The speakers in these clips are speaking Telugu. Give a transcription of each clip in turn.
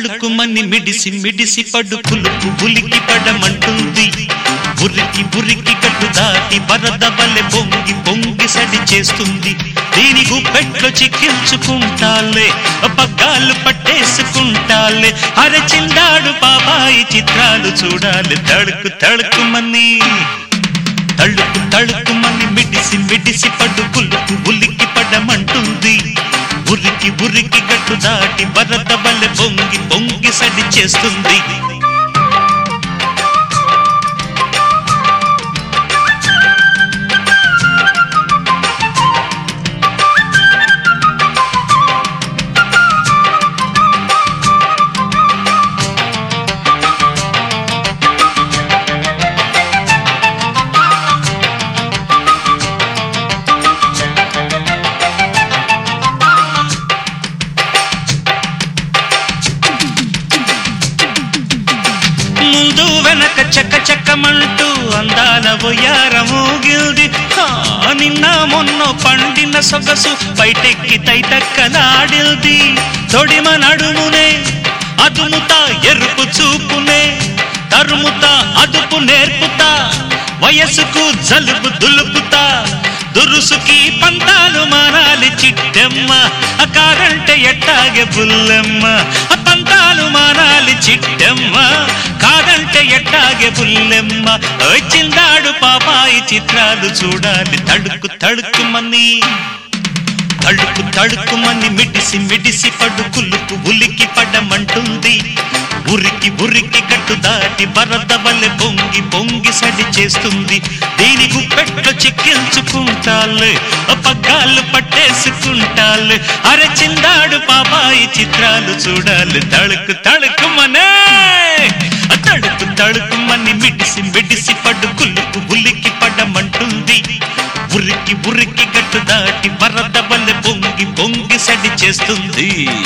తళుకుమని మిడిసి మిడిసి పడు పులుపు ఉలికి పడమంటుంది. ఉరికి ఉరికి గట్టు దాటి వరద వలె పొంగి పొంగి సడి చేస్తుంది. దీని గుప్పెట్లో చిక్కించుకుంటాలే, పగ్గాలు పట్టేసుకుంటాలే. అరచిందాడు బాబాయి చిత్రాలు చూడాలి. తళుకు తళుకుమని తళుకు తళుకుమని మిడిసి మిడిసి పడు పులుపు ఉలికి పడమంటుంది. ఉరికి ఉరికి గట్టు దాటి వరద వలె పొంగి పొంగి సడి చేస్తుంది. వెనక చక్క చక్కమంటూ అందాల ఒయ్యారమోగిల్ది. నిన్న మొన్న పండిన సొగసు బయటెక్కి తైతక్కలాడిల్ది. తొడిమ నడుమునే అదుముతా ఎరుపు చూపునే తరుముతా అదుపు నేర్పుతా. వయసుకు జలుబు దులుపుతా దురుసుకి పంతాలు మారాలి చిట్టెమ్మ. కారంటే ఎట్టాగే బుల్లెమ్మ. పంతాలు మారాలి చిట్టెమ్మ, కాదంటే ఎట్టాగే బుల్లెమ్మ. చిందాడు పాపాయి చిత్రాలు చూడాలి. తడుకు తడుకుమని తడుకు తడుకుమని మిడిసి మిడిసి పడు కులుకు ఉలికి పడమంటుంది. ఉరికి ఉరికి గట్టు దాటి వరద వలె పొంగి పొంగి సడి చేస్తుంది. దీని గుప్పెట్లో చిక్కించుకుంటాలే, పగ్గాలు పట్టేసుకుంటాలే. అరచిందాడు పాపాయి చిత్రాలు చూడాలి. తళుకు తళుకుమనే తడుకు తడుకుమని మిడిసి మిడిసి పడు కులుకు ఉలికి పడమంటుంది. ఉరికి ఉరికి గట్టు దాటి వరద వలె పొంగి పొంగి సడి చేస్తుంది.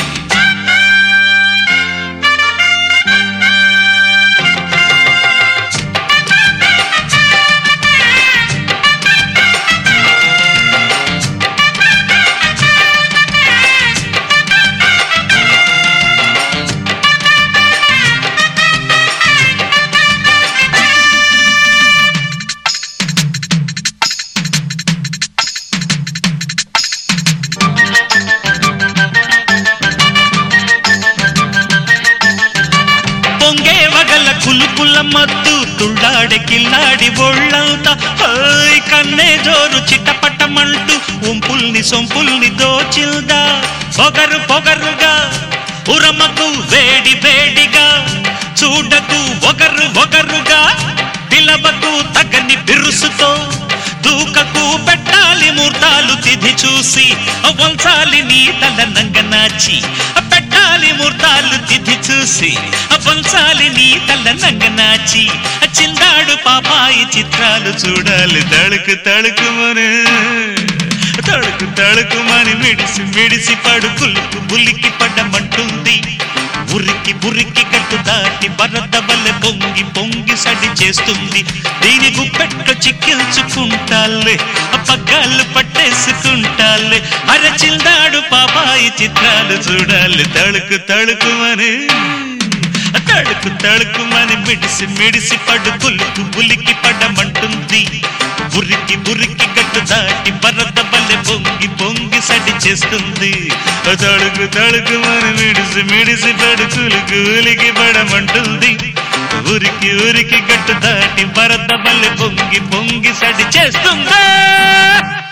కులుకుల మత్తు తుళ్ళాడే కిల్లాడి ఒళ్ళంతా కన్నే జోరు చిట్టపట్టమంటూ ఉంపుల్ని సొంపుల్ని దోచిల్దా. పొగరు పొగరుగా ఉరమకు వేడి వేడిగా చూడకు ఒగరు ఒగరుగా పిలవకు తగని బిరుసుతో దూకకు పెట్టాలి ముహూర్తాలు తిథి చూసి. వంచాలి నీ తల నంగనాచి పెట్టాలి ముహూర్తాలు తిథి చూసి. వంచాలి నీ తల నంగనాచి చిందాడు పాపాయి చిత్రాలు చూడాలి. తళుకు తళుకుమని తళుకు తళుకుమని మిడిసి మిడిసి పడు కులుకు ఉలికి పడమంటుంది. ఉరికి ఉరికి గట్టు దాటి వరద వలె పొంగి పొంగి సడి చేస్తుంది. దీని గుప్పెట్లో చిక్కించుకుంటాలే, పగ్గాలు పట్టేసుకుంటాలే. అరచిందాడు పాపాయి చిత్రాలు చూడాలి. తళుకు తళుకుమని తళుకు తళుకుమని మిడిసి మిడిసి పడు కులుకు ఉలికి పడమంటుంది. ఉరికి ఉరికి గట్టు దాటి వరద వలె పొంగి పొంగి సడి చేస్తుంది. తళుకు తళుకుమని మిడిసి మిడిసి పడు కులుకు ఉలికి పడమంటుంది. ఉరికి ఉరికి గట్టు దాటి వరద వలె పొంగి పొంగి సడి చేస్తుంది.